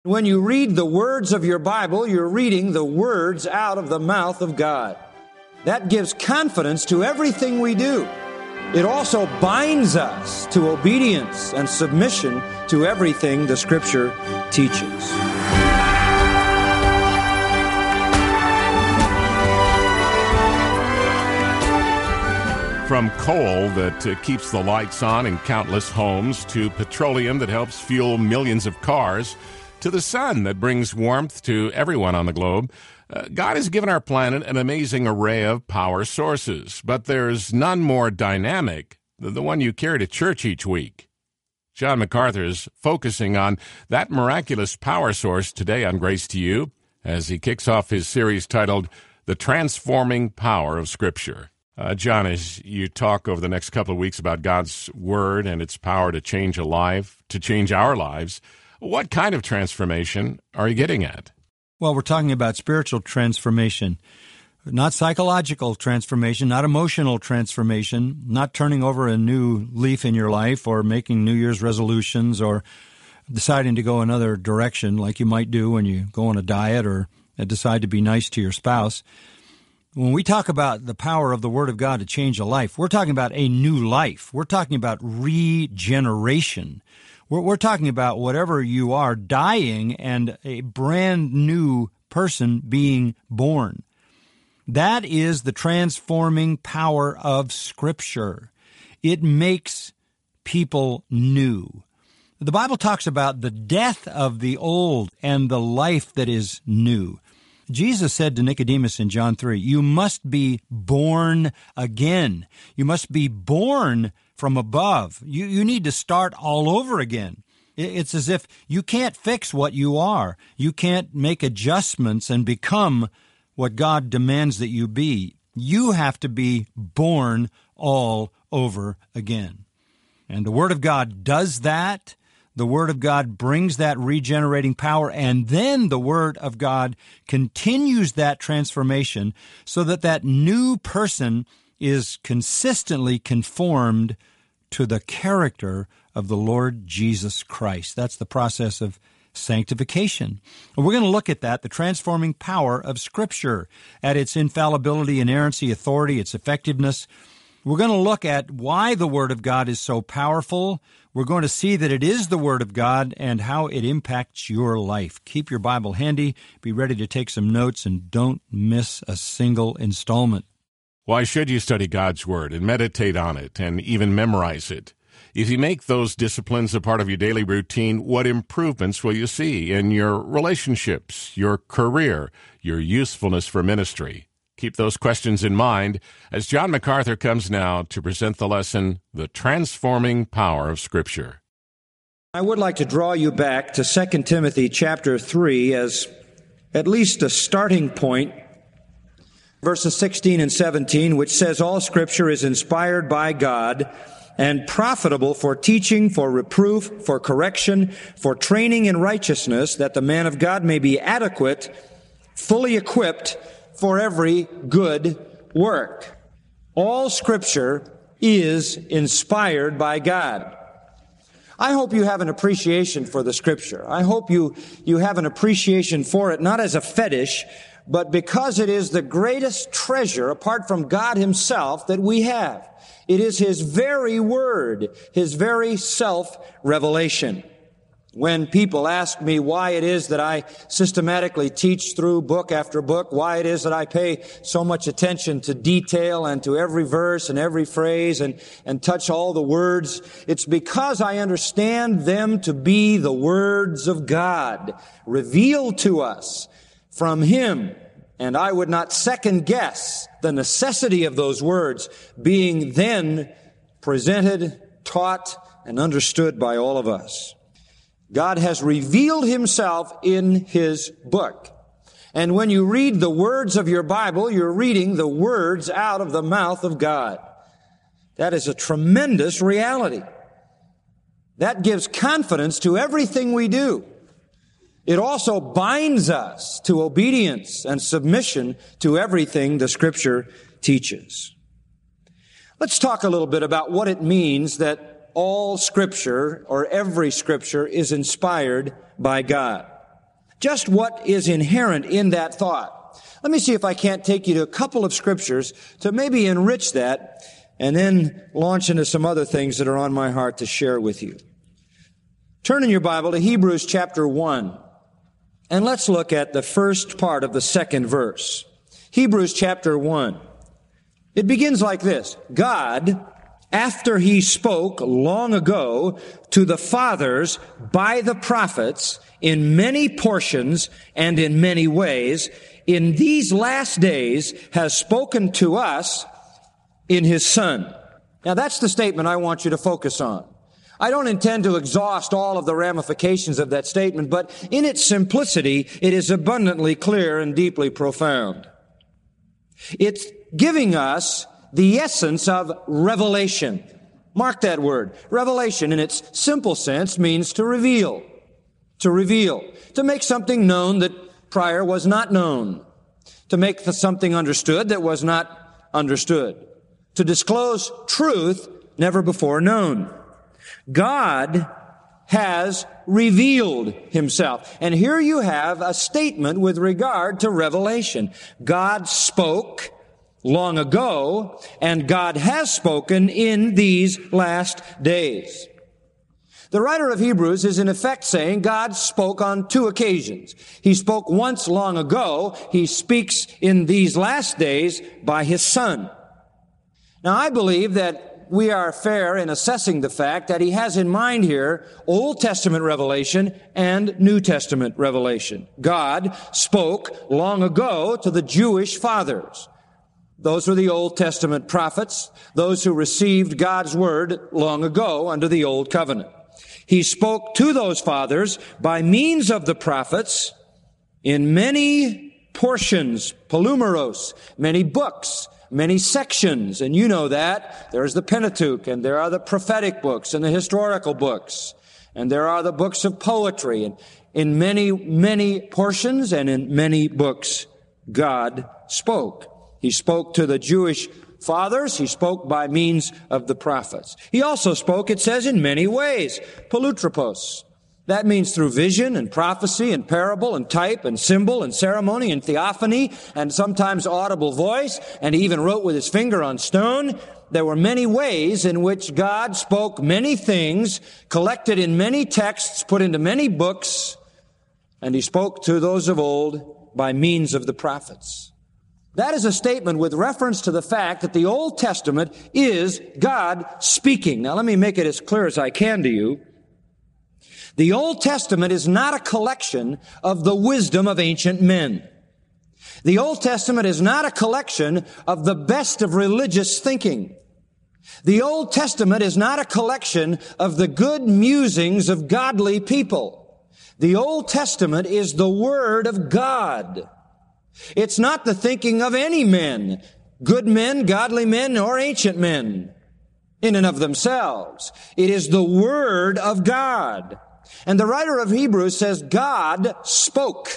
When you read the words of your Bible, you're reading the words out of the mouth of God. That gives confidence to everything we do. It also binds us to obedience and submission to everything the Scripture teaches. From coal that keeps the lights on in countless homes, to petroleum that helps fuel millions of cars, to the sun that brings warmth to everyone on the globe, God has given our planet an amazing array of power sources, but there's none more dynamic than the one you carry to church each week. John MacArthur is focusing on that miraculous power source today on Grace to You as he kicks off his series titled The Transforming Power of Scripture. John, as you talk over the next couple of weeks about God's Word and its power to change a life, to change our lives, what kind of transformation are you getting at? Well, we're talking about spiritual transformation, not psychological transformation, not emotional transformation, not turning over a new leaf in your life or making New Year's resolutions or deciding to go another direction like you might do when you go on a diet or decide to be nice to your spouse. When we talk about the power of the Word of God to change a life, we're talking about a new life. We're talking about regeneration. We're talking about whatever you are dying and a brand new person being born. That is the transforming power of Scripture. It makes people new. The Bible talks about the death of the old and the life that is new. Jesus said to Nicodemus in John 3, you must be born again. You must be born from above. You need to start all over again. It's as if you can't fix what you are. You can't make adjustments and become what God demands that you be. You have to be born all over again. And the Word of God does that. The Word of God brings that regenerating power, and then the Word of God continues that transformation so that that new person is consistently conformed to the character of the Lord Jesus Christ. That's the process of sanctification. And we're going to look at that, the transforming power of Scripture, at its infallibility, inerrancy, authority, its effectiveness. We're going to look at why the Word of God is so powerful. We're going to see that it is the Word of God and how it impacts your life. Keep your Bible handy, be ready to take some notes, and don't miss a single installment. Why should you study God's Word and meditate on it and even memorize it? If you make those disciplines a part of your daily routine, what improvements will you see in your relationships, your career, your usefulness for ministry? Keep those questions in mind as John MacArthur comes now to present the lesson, The Transforming Power of Scripture. I would like to draw you back to 2 Timothy chapter 3 as at least a starting point, verses 16 and 17, which says, all Scripture is inspired by God and profitable for teaching, for reproof, for correction, for training in righteousness, that the man of God may be adequate, fully equipped for every good work. All Scripture is inspired by God. I hope you have an appreciation for the Scripture. I hope you have an appreciation for it, not as a fetish, but because it is the greatest treasure, apart from God Himself, that we have. It is His very Word, His very self-revelation. When people ask me why it is that I systematically teach through book after book, why it is that I pay so much attention to detail and to every verse and every phrase and touch all the words, it's because I understand them to be the words of God, revealed to us from Him. And I would not second guess the necessity of those words being then presented, taught, and understood by all of us. God has revealed Himself in His book. And when you read the words of your Bible, you're reading the words out of the mouth of God. That is a tremendous reality. That gives confidence to everything we do. It also binds us to obedience and submission to everything the Scripture teaches. Let's talk a little bit about what it means that all Scripture, or every Scripture, is inspired by God. Just what is inherent in that thought. Let me see if I can't take you to a couple of scriptures to maybe enrich that and then launch into some other things that are on my heart to share with you. Turn in your Bible to Hebrews chapter 1, and let's look at the first part of the second verse. Hebrews chapter 1. It begins like this. God, after He spoke long ago to the fathers by the prophets in many portions and in many ways, in these last days has spoken to us in His Son. Now that's the statement I want you to focus on. I don't intend to exhaust all of the ramifications of that statement, but in its simplicity, it is abundantly clear and deeply profound. It's giving us the essence of revelation. Mark that word. Revelation, in its simple sense, means to reveal. To reveal. To make something known that prior was not known. To make something understood that was not understood. To disclose truth never before known. God has revealed Himself. And here you have a statement with regard to revelation. God spoke long ago, and God has spoken in these last days. The writer of Hebrews is in effect saying God spoke on two occasions. He spoke once long ago. He speaks in these last days by His Son. Now, I believe that we are fair in assessing the fact that He has in mind here Old Testament revelation and New Testament revelation. God spoke long ago to the Jewish fathers. Those were the Old Testament prophets, those who received God's word long ago under the Old Covenant. He spoke to those fathers by means of the prophets in many portions, polumeros, many books, many sections, and you know that. There's the Pentateuch, and there are the prophetic books and the historical books, and there are the books of poetry, and in many, many portions and in many books, God spoke. He spoke to the Jewish fathers. He spoke by means of the prophets. He also spoke, it says, in many ways. Polutropos. That means through vision and prophecy and parable and type and symbol and ceremony and theophany and sometimes audible voice, and he even wrote with his finger on stone. There were many ways in which God spoke many things, collected in many texts, put into many books, and He spoke to those of old by means of the prophets. That is a statement with reference to the fact that the Old Testament is God speaking. Now let me make it as clear as I can to you. The Old Testament is not a collection of the wisdom of ancient men. The Old Testament is not a collection of the best of religious thinking. The Old Testament is not a collection of the good musings of godly people. The Old Testament is the Word of God. It's not the thinking of any men, good men, godly men, or ancient men in and of themselves. It is the Word of God. And the writer of Hebrews says, God spoke.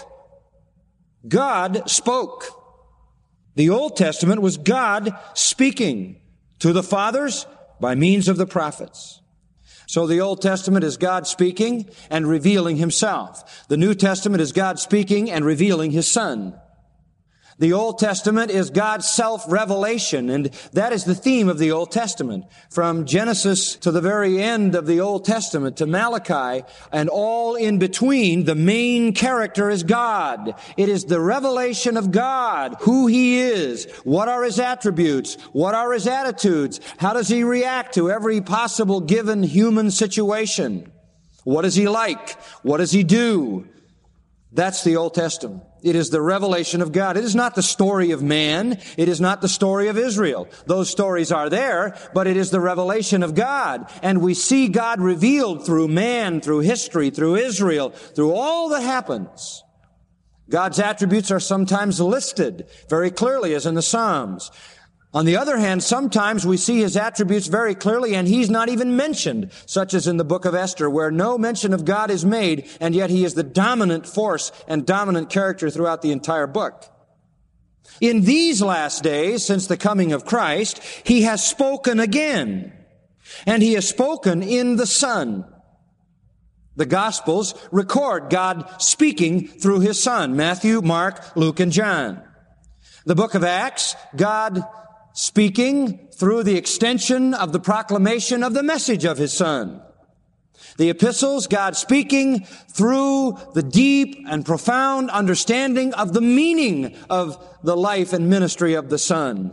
God spoke. The Old Testament was God speaking to the fathers by means of the prophets. So the Old Testament is God speaking and revealing Himself. The New Testament is God speaking and revealing His Son. The Old Testament is God's self-revelation, and that is the theme of the Old Testament. From Genesis to the very end of the Old Testament, to Malachi, and all in between, the main character is God. It is the revelation of God, who He is, what are His attributes, what are His attitudes, how does He react to every possible given human situation, what is He like, what does He do. That's the Old Testament. It is the revelation of God. It is not the story of man. It is not the story of Israel. Those stories are there, but it is the revelation of God. And we see God revealed through man, through history, through Israel, through all that happens. God's attributes are sometimes listed very clearly, as in the Psalms. On the other hand, sometimes we see His attributes very clearly and He's not even mentioned, such as in the book of Esther, where no mention of God is made, and yet He is the dominant force and dominant character throughout the entire book. In these last days, since the coming of Christ, He has spoken again, and He has spoken in the Son. The Gospels record God speaking through His Son, Matthew, Mark, Luke, and John. The book of Acts, God speaking through the extension of the proclamation of the message of His Son. The epistles, God speaking through the deep and profound understanding of the meaning of the life and ministry of the Son.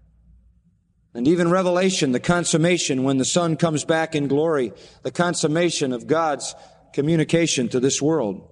And even Revelation, the consummation when the Son comes back in glory, the consummation of God's communication to this world.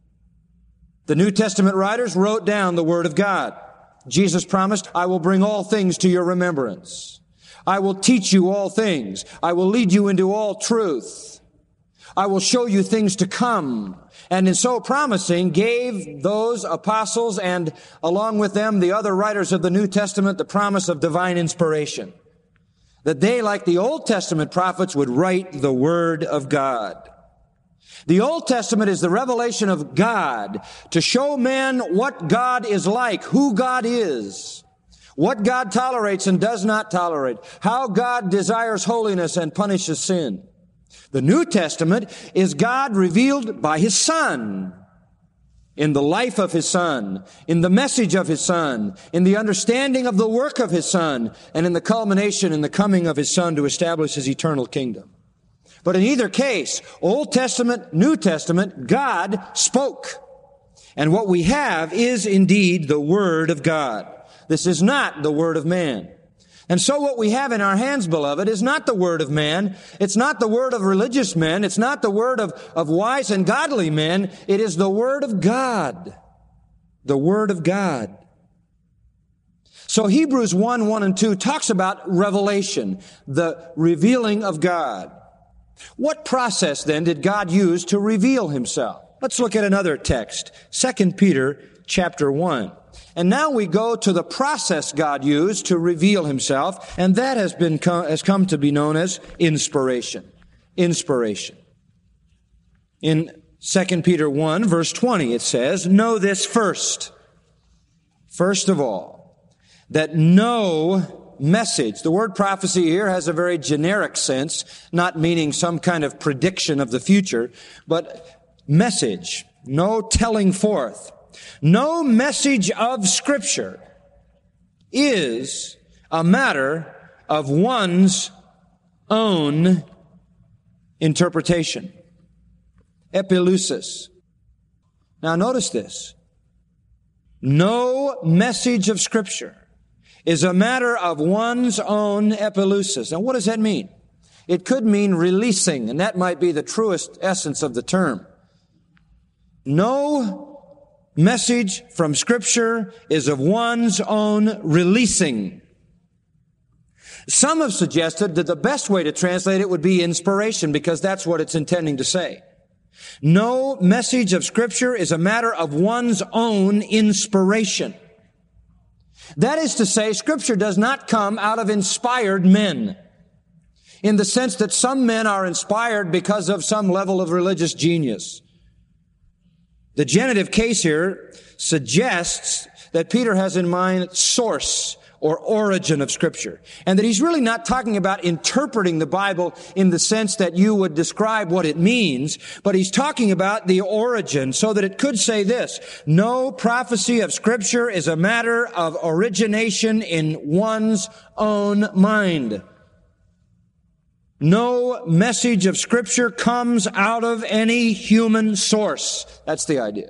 The New Testament writers wrote down the Word of God. Jesus promised, I will bring all things to your remembrance. I will teach you all things. I will lead you into all truth. I will show you things to come. And in so promising, gave those apostles and along with them the other writers of the New Testament the promise of divine inspiration. That they, like the Old Testament prophets, would write the Word of God. The Old Testament is the revelation of God to show men what God is like, who God is, what God tolerates and does not tolerate, how God desires holiness and punishes sin. The New Testament is God revealed by His Son, in the life of His Son, in the message of His Son, in the understanding of the work of His Son, and in the culmination in the coming of His Son to establish His eternal kingdom. But in either case, Old Testament, New Testament, God spoke. And what we have is indeed the Word of God. This is not the Word of man. And so what we have in our hands, beloved, is not the word of man. It's not the word of religious men. It's not the word of wise and godly men. It is the Word of God. The Word of God. So Hebrews 1, 1 and 2 talks about revelation, the revealing of God. What process then did God use to reveal Himself? Let's look at another text, 2 Peter chapter 1. And now we go to the process God used to reveal Himself, and that has come to be known as inspiration. Inspiration. In 2 Peter 1, verse 20, it says, know this first of all, that no message, the word prophecy here has a very generic sense, not meaning some kind of prediction of the future, but message, no telling forth. No message of Scripture is a matter of one's own interpretation. Epileusis. Now notice this. No message of Scripture is a matter of one's own epileusis. Now what does that mean? It could mean releasing, and that might be the truest essence of the term. No message from Scripture is of one's own releasing. Some have suggested that the best way to translate it would be inspiration, because that's what it's intending to say. No message of Scripture is a matter of one's own inspiration. That is to say, Scripture does not come out of inspired men, in the sense that some men are inspired because of some level of religious genius. The genitive case here suggests that Peter has in mind source or origin of Scripture, and that he's really not talking about interpreting the Bible in the sense that you would describe what it means, but he's talking about the origin, so that it could say this: no prophecy of Scripture is a matter of origination in one's own mind. No message of Scripture comes out of any human source. That's the idea.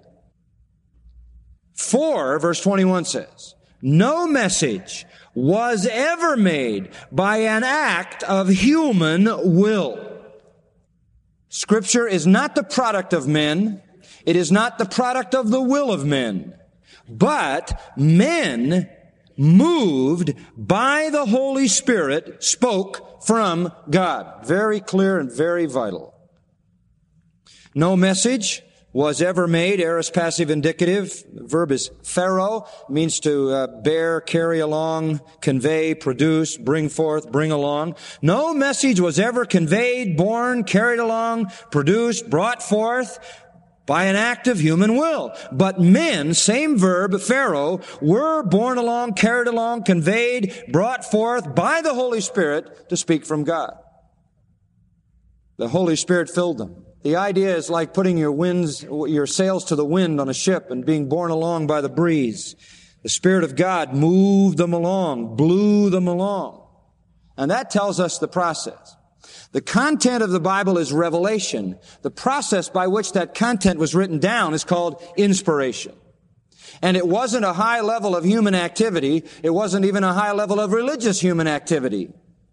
4, verse 21 says, no message was ever made by an act of human will. Scripture is not the product of men. It is not the product of the will of men. But men, moved by the Holy Spirit, spoke from God. Very clear and very vital. No message was ever made, aorist passive indicative. The verb is phero, means to bear, carry along, convey, produce, bring forth, bring along. No message was ever conveyed, borne, carried along, produced, brought forth by an act of human will. But men, same verb, phero, were borne along, carried along, conveyed, brought forth by the Holy Spirit to speak from God. The Holy Spirit filled them. The idea is like putting your sails to the wind on a ship and being borne along by the breeze. The Spirit of God moved them along, blew them along. And that tells us the process. The content of the Bible is revelation. The process by which that content was written down is called inspiration. And it wasn't a high level of human activity. It wasn't even a high level of religious human activity.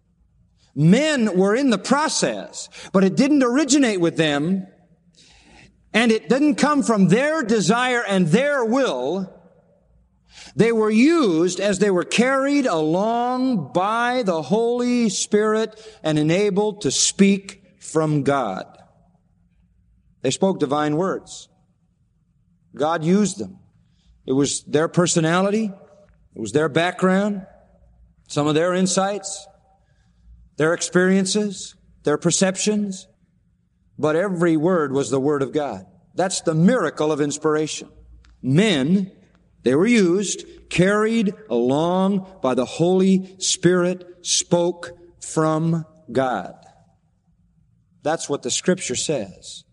Men were in the process, but it didn't originate with them, and it didn't come from their desire and their will. They were used as they were carried along by the Holy Spirit and enabled to speak from God. They spoke divine words. God used them. It was their personality. It was their background, some of their insights, their experiences, their perceptions. But every word was the Word of God. That's the miracle of inspiration. Men, they were used, carried along by the Holy Spirit, spoke from God. That's what the Scripture says.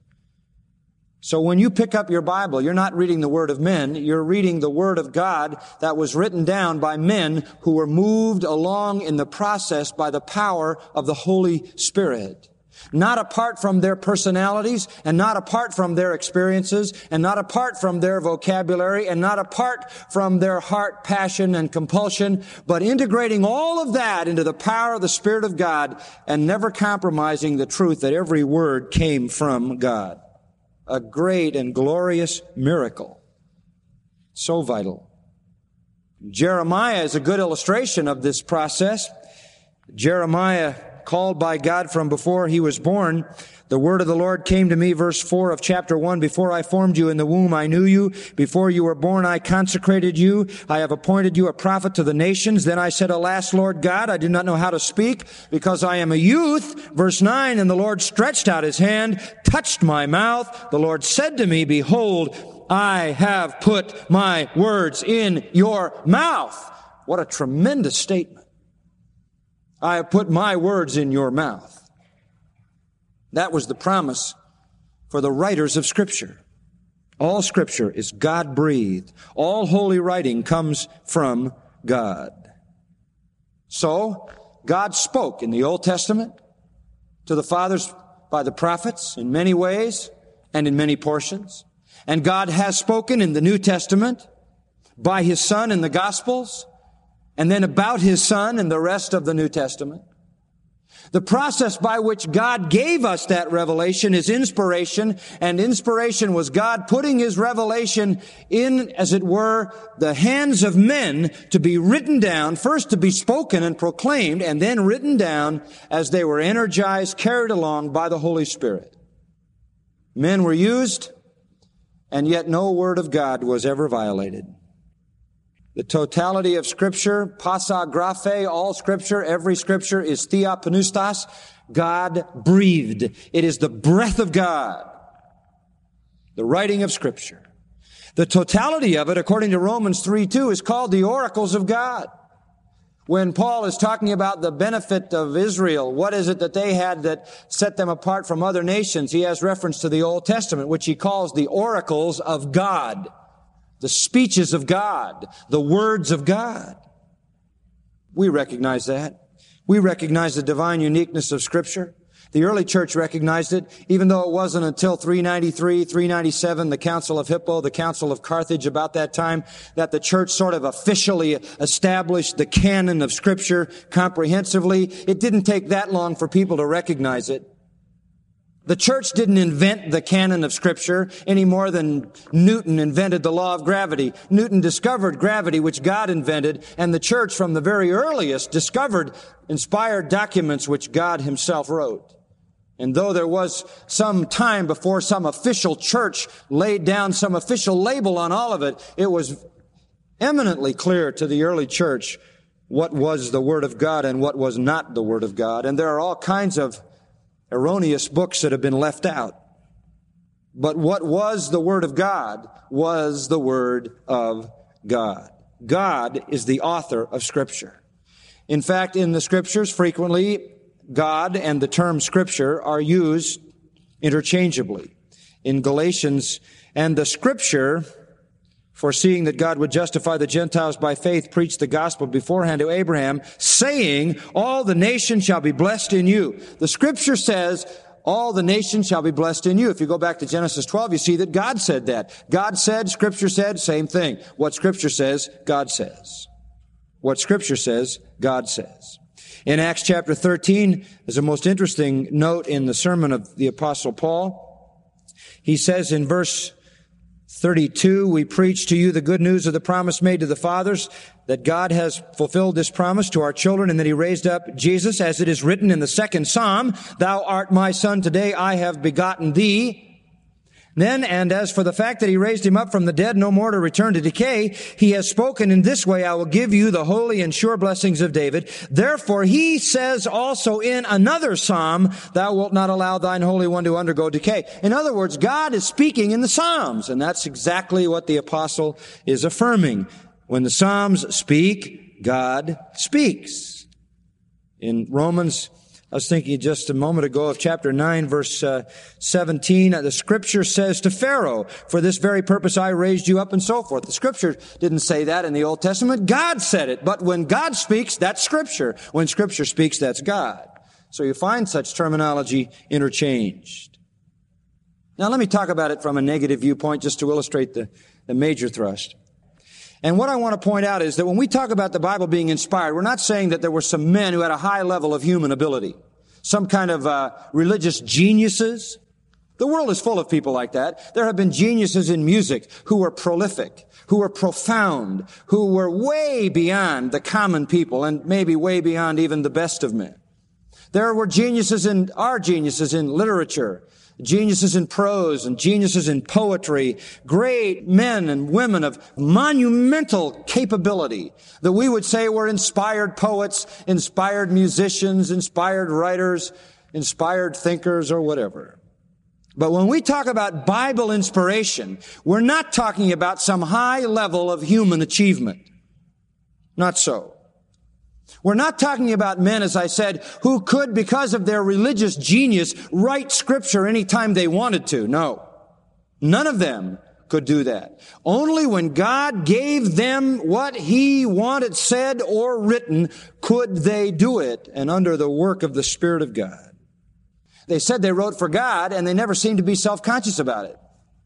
So when you pick up your Bible, you're not reading the word of men, you're reading the Word of God that was written down by men who were moved along in the process by the power of the Holy Spirit. Not apart from their personalities, and not apart from their experiences, and not apart from their vocabulary, and not apart from their heart, passion, and compulsion, but integrating all of that into the power of the Spirit of God and never compromising the truth that every word came from God. A great and glorious miracle. So vital. Jeremiah is a good illustration of this process. Jeremiah, called by God from before he was born, the word of the Lord came to me, verse 4 of chapter 1, before I formed you in the womb, I knew you. Before you were born, I consecrated you. I have appointed you a prophet to the nations. Then I said, Alas, Lord God, I do not know how to speak because I am a youth. Verse 9, and the Lord stretched out his hand, touched my mouth. The Lord said to me, Behold, I have put my words in your mouth. What a tremendous statement. I have put my words in your mouth. That was the promise for the writers of Scripture. All Scripture is God-breathed. All holy writing comes from God. So, God spoke in the Old Testament to the fathers by the prophets in many ways and in many portions. And God has spoken in the New Testament by His Son in the Gospels, and then about His Son in the rest of the New Testament. The process by which God gave us that revelation is inspiration, and inspiration was God putting His revelation in, as it were, the hands of men to be written down, first to be spoken and proclaimed, and then written down as they were energized, carried along by the Holy Spirit. Men were used, and yet no word of God was ever violated. The totality of Scripture, pasa graphe, all Scripture, every Scripture is theopneustos, God breathed. It is the breath of God, the writing of Scripture. The totality of it, according to Romans 3:2, is called the oracles of God. When Paul is talking about the benefit of Israel, what is it that they had that set them apart from other nations? He has reference to the Old Testament, which he calls the oracles of God. The speeches of God, the words of God. We recognize that. We recognize the divine uniqueness of Scripture. The early church recognized it, even though it wasn't until 393, 397, the Council of Hippo, the Council of Carthage, about that time, that the church sort of officially established the canon of Scripture comprehensively. It didn't take that long for people to recognize it. The church didn't invent the canon of Scripture any more than Newton invented the law of gravity. Newton discovered gravity, which God invented, and the church from the very earliest discovered inspired documents which God Himself wrote. And though there was some time before some official church laid down some official label on all of it, it was eminently clear to the early church what was the Word of God and what was not the Word of God. And there are all kinds of erroneous books that have been left out. But what was the Word of God was the Word of God. God is the author of Scripture. In fact, in the Scriptures, frequently, God and the term Scripture are used interchangeably in Galatians. And the Scripture, foreseeing that God would justify the Gentiles by faith, preached the gospel beforehand to Abraham, saying, all the nations shall be blessed in you. The Scripture says, all the nations shall be blessed in you. If you go back to Genesis 12, you see that God said that. God said, Scripture said, same thing. What Scripture says, God says. What Scripture says, God says. In Acts chapter 13, there's a most interesting note in the sermon of the Apostle Paul. He says in verse 32, we preach to you the good news of the promise made to the fathers, that God has fulfilled this promise to our children, and that He raised up Jesus, as it is written in the second Psalm, thou art my son, today I have begotten thee. Then, and as for the fact that He raised Him up from the dead, no more to return to decay, He has spoken in this way, I will give you the holy and sure blessings of David. Therefore, He says also in another Psalm, thou wilt not allow thine Holy One to undergo decay. In other words, God is speaking in the Psalms, and that's exactly what the apostle is affirming. When the Psalms speak, God speaks. In Romans, I was thinking just a moment ago of chapter 9, verse 17. The Scripture says to Pharaoh, for this very purpose I raised you up, and so forth. The Scripture didn't say that in the Old Testament. God said it. But when God speaks, that's Scripture. When Scripture speaks, that's God. So you find such terminology interchanged. Now let me talk about it from a negative viewpoint just to illustrate the major thrust. And what I want to point out is that when we talk about the Bible being inspired, we're not saying that there were some men who had a high level of human ability, some kind of religious geniuses. The world is full of people like that. There have been geniuses in music who were prolific, who were profound, who were way beyond the common people and maybe way beyond even the best of men. There were geniuses in literature, geniuses in prose and geniuses in poetry, great men and women of monumental capability that we would say were inspired poets, inspired musicians, inspired writers, inspired thinkers, or whatever. But when we talk about Bible inspiration, we're not talking about some high level of human achievement. Not so. We're not talking about men, as I said, who could, because of their religious genius, write Scripture anytime they wanted to. No. None of them could do that. Only when God gave them what He wanted said or written could they do it, and under the work of the Spirit of God. They said they wrote for God, and they never seemed to be self-conscious about it.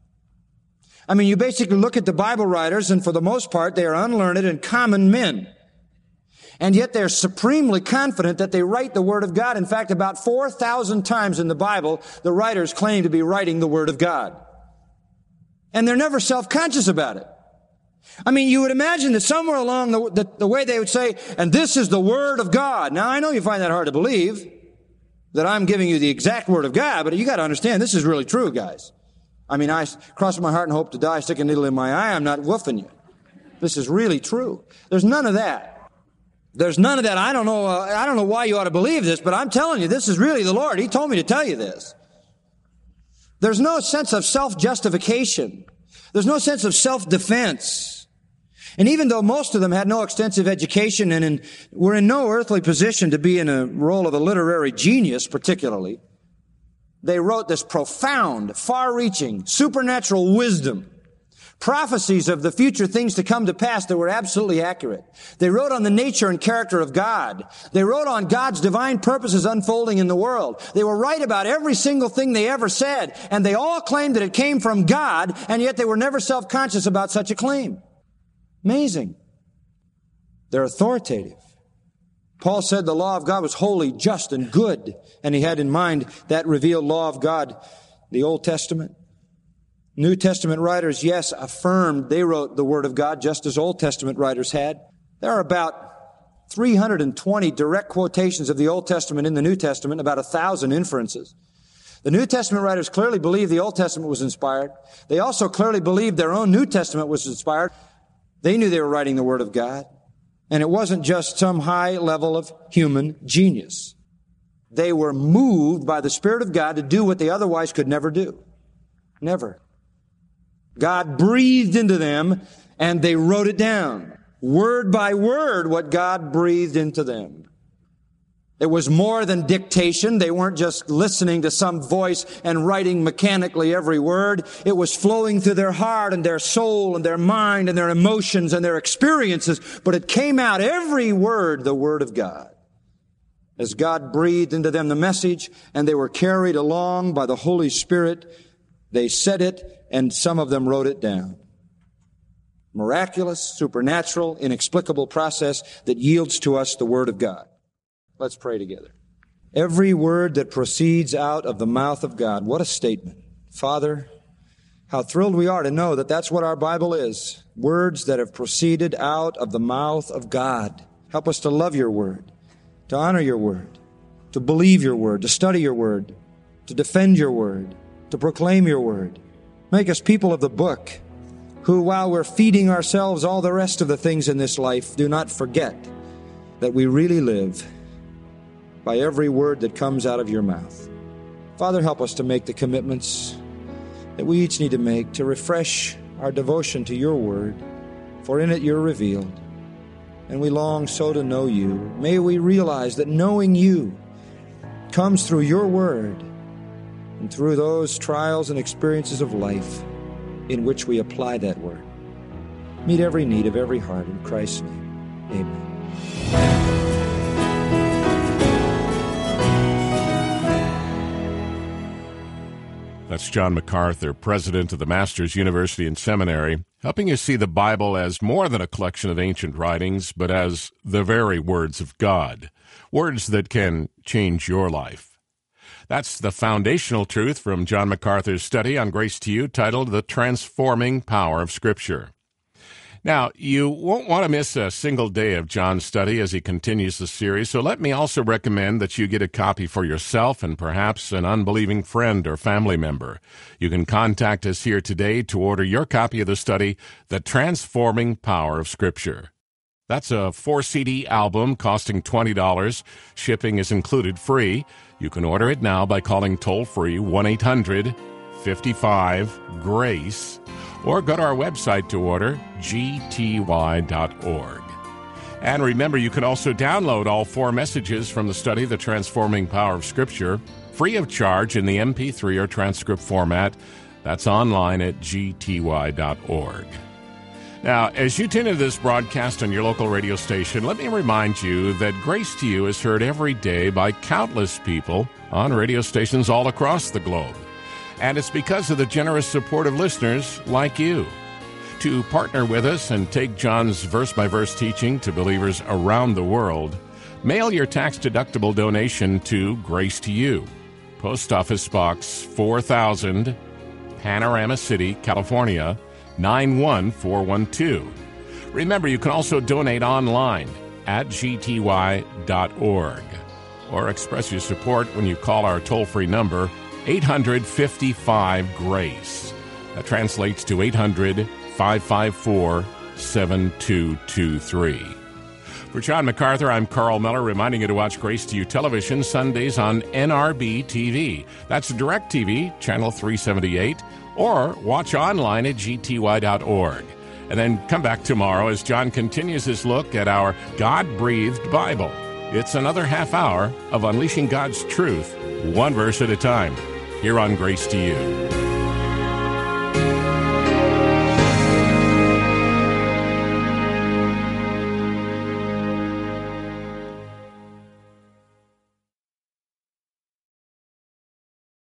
I mean, you basically look at the Bible writers, and for the most part, they are unlearned and common men. And yet they're supremely confident that they write the Word of God. In fact, about 4,000 times in the Bible, the writers claim to be writing the Word of God. And they're never self-conscious about it. I mean, you would imagine that somewhere along the way they would say, and this is the Word of God. Now, I know you find that hard to believe, that I'm giving you the exact Word of God, but you got to understand, this is really true, guys. I mean, I cross my heart and hope to die, stick a needle in my eye, I'm not woofing you. This is really true. There's none of that. There's none of that. I don't know why you ought to believe this, but I'm telling you, this is really the Lord. He told me to tell you this. There's no sense of self-justification. There's no sense of self-defense. And even though most of them had no extensive education and were in no earthly position to be in a role of a literary genius particularly, they wrote this profound, far-reaching, supernatural wisdom, prophecies of the future things to come to pass that were absolutely accurate. They wrote on the nature and character of God. They wrote on God's divine purposes unfolding in the world. They were right about every single thing they ever said, and they all claimed that it came from God, and yet they were never self-conscious about such a claim. Amazing. They're authoritative. Paul said the law of God was holy, just, and good, and he had in mind that revealed law of God, the Old Testament. New Testament writers, yes, affirmed they wrote the Word of God just as Old Testament writers had. There are about 320 direct quotations of the Old Testament in the New Testament, about 1,000 inferences. The New Testament writers clearly believed the Old Testament was inspired. They also clearly believed their own New Testament was inspired. They knew they were writing the Word of God. And it wasn't just some high level of human genius. They were moved by the Spirit of God to do what they otherwise could never do. Never. God breathed into them, and they wrote it down, word by word, what God breathed into them. It was more than dictation. They weren't just listening to some voice and writing mechanically every word. It was flowing through their heart and their soul and their mind and their emotions and their experiences. But it came out, every word, the Word of God. As God breathed into them the message and they were carried along by the Holy Spirit, they said it and some of them wrote it down. Miraculous, supernatural, inexplicable process that yields to us the Word of God. Let's pray together. Every word that proceeds out of the mouth of God. What a statement. Father, how thrilled we are to know that that's what our Bible is. Words that have proceeded out of the mouth of God. Help us to love your word, to honor your word, to believe your word, to study your word, to defend your word, to proclaim your word. Make us people of the book who, while we're feeding ourselves all the rest of the things in this life, do not forget that we really live by every word that comes out of your mouth. Father, help us to make the commitments that we each need to make to refresh our devotion to your word, for in it you're revealed, and we long so to know you. May we realize that knowing you comes through your word and through those trials and experiences of life in which we apply that word. Meet every need of every heart in Christ's name. Amen. That's John MacArthur, president of the Masters University and Seminary, helping you see the Bible as more than a collection of ancient writings, but as the very words of God, words that can change your life. That's the foundational truth from John MacArthur's study on Grace to You, titled The Transforming Power of Scripture. Now, you won't want to miss a single day of John's study as he continues the series, so let me also recommend that you get a copy for yourself and perhaps an unbelieving friend or family member. You can contact us here today to order your copy of the study, The Transforming Power of Scripture. That's a 4-CD album costing $20. Shipping is included free. You can order it now by calling toll-free 1-800-55-GRACE or go to our website to order, gty.org. And remember, you can also download all 4 messages from the study, The Transforming Power of Scripture, free of charge in the MP3 or transcript format. That's online at gty.org. Now, as you tune into this broadcast on your local radio station, let me remind you that Grace to You is heard every day by countless people on radio stations all across the globe. And it's because of the generous support of listeners like you. To partner with us and take John's verse-by-verse teaching to believers around the world, mail your tax-deductible donation to Grace to You, Post Office Box 4000, Panorama City, California, 91412. Remember, you can also donate online at gty.org or express your support when you call our toll-free number, 855-GRACE. That translates to 800-554-7223. For John MacArthur, I'm Carl Miller, reminding you to watch Grace to You television Sundays on NRB TV. That's DirecTV, channel 378, or watch online at gty.org. And then come back tomorrow as John continues his look at our God-breathed Bible. It's another half hour of unleashing God's truth, one verse at a time, here on Grace to You.